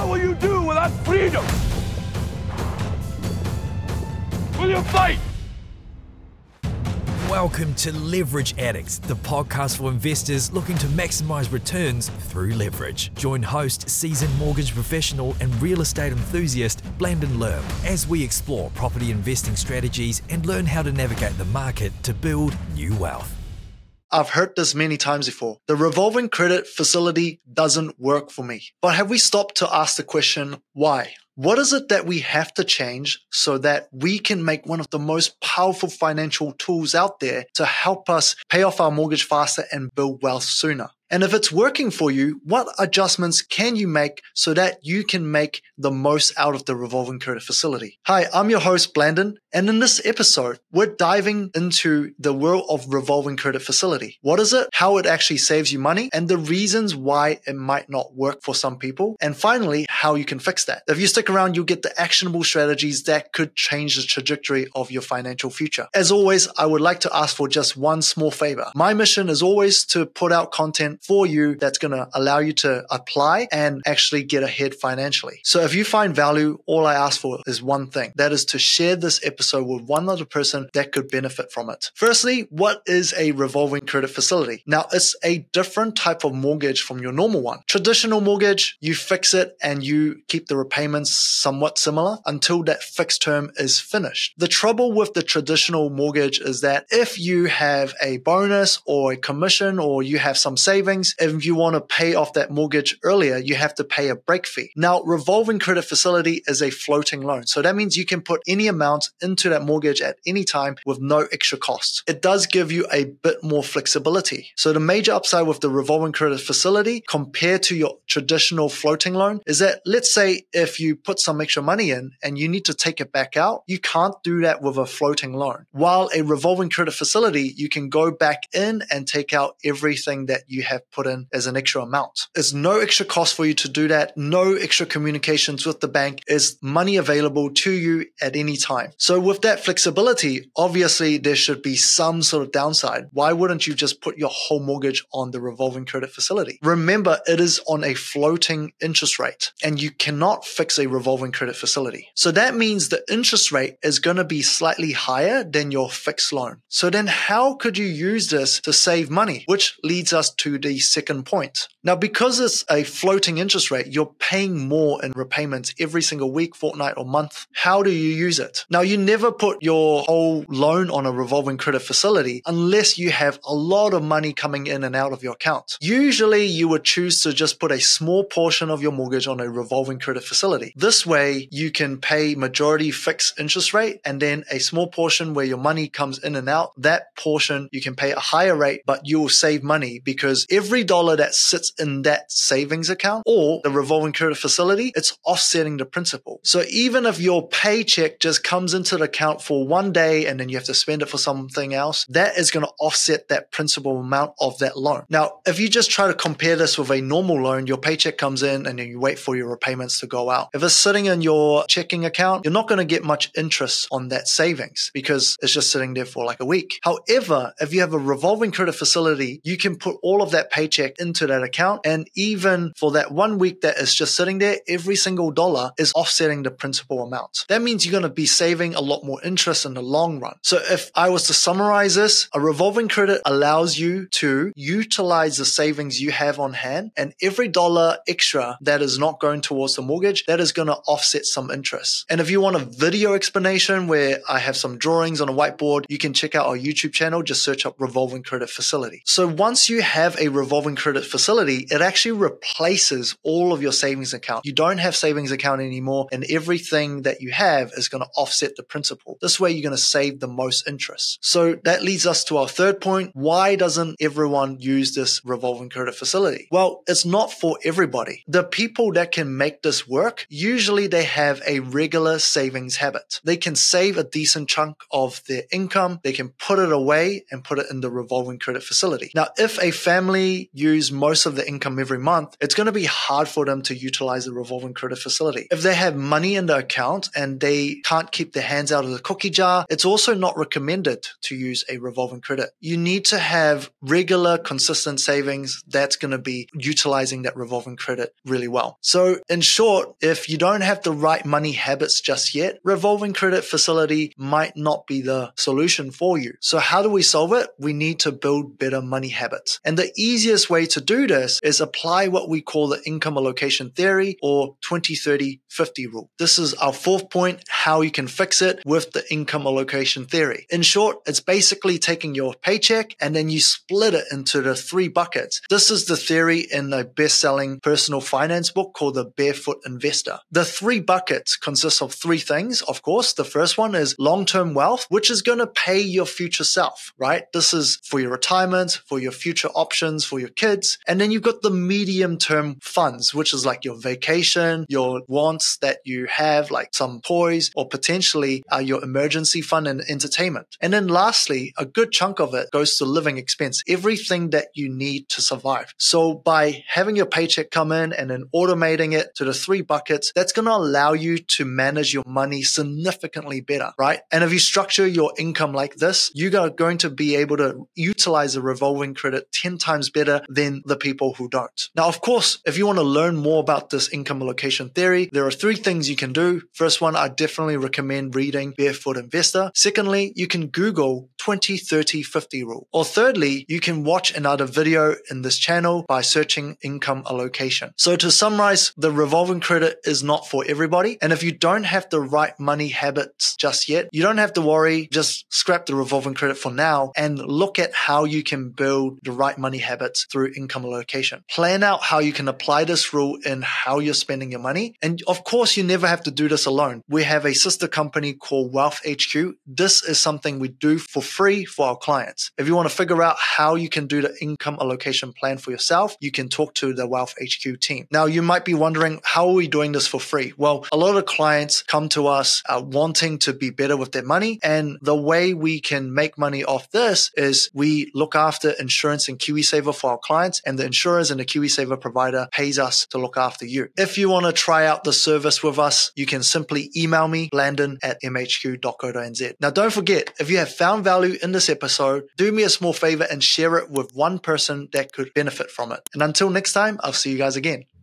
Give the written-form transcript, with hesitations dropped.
will you do without freedom? Will you fight? Welcome to Leverage Addicts, the podcast for investors looking to maximize returns through leverage. Join host, seasoned mortgage professional and real estate enthusiast Blandon Lerm as we explore property investing strategies and learn how to navigate the market to build new wealth. I've heard this many times before. The revolving credit facility doesn't work for me. But have we stopped to ask the question, why? What is it that we have to change so that we can make one of the most powerful financial tools out there to help us pay off our mortgage faster and build wealth sooner? And if it's working for you, what adjustments can you make so that you can make the most out of the revolving credit facility? Hi, I'm your host, Blandon. And in this episode, we're diving into the world of revolving credit facility. What is it? How it actually saves you money and the reasons why it might not work for some people. And finally, how you can fix that. If you stick around, you'll get the actionable strategies that could change the trajectory of your financial future. As always, I would like to ask for just one small favor. My mission is always to put out content for you that's going to allow you to apply and actually get ahead financially. So if you find value, all I ask for is one thing. That is to share this episode with one other person that could benefit from it. Firstly, what is a revolving credit facility? Now, it's a different type of mortgage from your normal one. Traditional mortgage, you fix it and you keep the repayments somewhat similar until that fixed term is finished. The trouble with the traditional mortgage is that if you have a bonus or a commission or you have some savings, if you want to pay off that mortgage earlier, you have to pay a break fee. Now, revolving credit facility is a floating loan. So that means you can put any amount into that mortgage at any time with no extra costs. It does give you a bit more flexibility. So the major upside with the revolving credit facility compared to your traditional floating loan is that, let's say if you put some extra money in and you need to take it back out, you can't do that with a floating loan. While a revolving credit facility, you can go back in and take out everything that you have put in as an extra amount. There's no extra cost for you to do that. No extra communications with the bank. Is money available to you at any time. So with that flexibility, obviously there should be some sort of downside. Why wouldn't you just put your whole mortgage on the revolving credit facility? Remember, it is on a floating interest rate and you cannot fix a revolving credit facility. So that means the interest rate is going to be slightly higher than your fixed loan. So then how could you use this to save money? Which leads us to the second point. Now, because it's a floating interest rate, you're paying more in repayments every single week, fortnight, or month. How do you use it? Now, you never put your whole loan on a revolving credit facility unless you have a lot of money coming in and out of your account. Usually, you would choose to just put a small portion of your mortgage on a revolving credit facility. This way, you can pay majority fixed interest rate and then a small portion where your money comes in and out. That portion, you can pay a higher rate, but you will save money because every dollar that sits in that savings account or the revolving credit facility, it's offsetting the principal. So even if your paycheck just comes into the account for one day and then you have to spend it for something else, that is going to offset that principal amount of that loan. Now, if you just try to compare this with a normal loan, your paycheck comes in and then you wait for your repayments to go out. If it's sitting in your checking account, you're not going to get much interest on that savings because it's just sitting there for like a week. However, if you have a revolving credit facility, you can put all of that paycheck into that account. And even for that 1 week that is just sitting there, every single dollar is offsetting the principal amount. That means you're going to be saving a lot more interest in the long run. So if I was to summarize this, a revolving credit allows you to utilize the savings you have on hand, and every dollar extra that is not going towards the mortgage, that is going to offset some interest. And if you want a video explanation where I have some drawings on a whiteboard, you can check out our YouTube channel. Just search up revolving credit facility. So once you have a revolving credit facility, it actually replaces all of your savings account. You don't have savings account anymore, and everything that you have is going to offset the principal. This way, you're going to save the most interest. So that leads us to our third point. Why doesn't everyone use this revolving credit facility? Well, it's not for everybody. The people that can make this work, usually they have a regular savings habit. They can save a decent chunk of their income. They can put it away and put it in the revolving credit facility. Now, if a family use most of the income every month, it's going to be hard for them to utilize the revolving credit facility. If they have money in the account and they can't keep their hands out of the cookie jar, it's also not recommended to use a revolving credit. You need to have regular, consistent savings that's going to be utilizing that revolving credit really well. So in short, if you don't have the right money habits just yet, revolving credit facility might not be the solution for you. So how do we solve it? We need to build better money habits. And the easiest way to do this is apply what we call the income allocation theory or 20-30-50 rule. This is our fourth point, how you can fix it with the income allocation theory. In short, it's basically taking your paycheck and then you split it into the 3 buckets. This is the theory in the best-selling personal finance book called The Barefoot Investor. The 3 buckets consist of 3 things, of course. The first one is long-term wealth, which is going to pay your future self, right? This is for your retirement, for your future options, for your kids. And then you've got the medium-term funds, which is like your vacation, your wants that you have, like some toys, or potentially your emergency fund and entertainment. And then lastly, a good chunk of it goes to living expense, everything that you need to survive. So by having your paycheck come in and then automating it to the 3 buckets, that's going to allow you to manage your money significantly better, right? And if you structure your income like this, you are going to be able to utilize a revolving credit 10 times better than the people who don't. Now, of course, if you want to learn more about this income allocation theory, there are 3 things you can do. First one, I definitely recommend reading Barefoot Investor. Secondly, you can Google 20-30-50 rule. Or thirdly, you can watch another video in this channel by searching income allocation. So to summarize, the revolving credit is not for everybody. And if you don't have the right money habits just yet, you don't have to worry. Just scrap the revolving credit for now and look at how you can build the right money habits through income allocation. Plan out how you can apply this rule in how you're spending your money. And of course, you never have to do this alone. We have a sister company called Wealth HQ. This is something we do for free for our clients. If you want to figure out how you can do the income allocation plan for yourself, you can talk to the Wealth HQ team. Now, you might be wondering, how are we doing this for free? Well, a lot of clients come to us wanting to be better with their money. And the way we can make money off this is we look after insurance and KiwiSaver for our clients, and the insurers and the KiwiSaver provider pays us to look after you. If you want to try out the service with us, you can simply email me, landon@mhq.co.nz. Now, don't forget, if you have found value in this episode, do me a small favor and share it with one person that could benefit from it. And until next time, I'll see you guys again.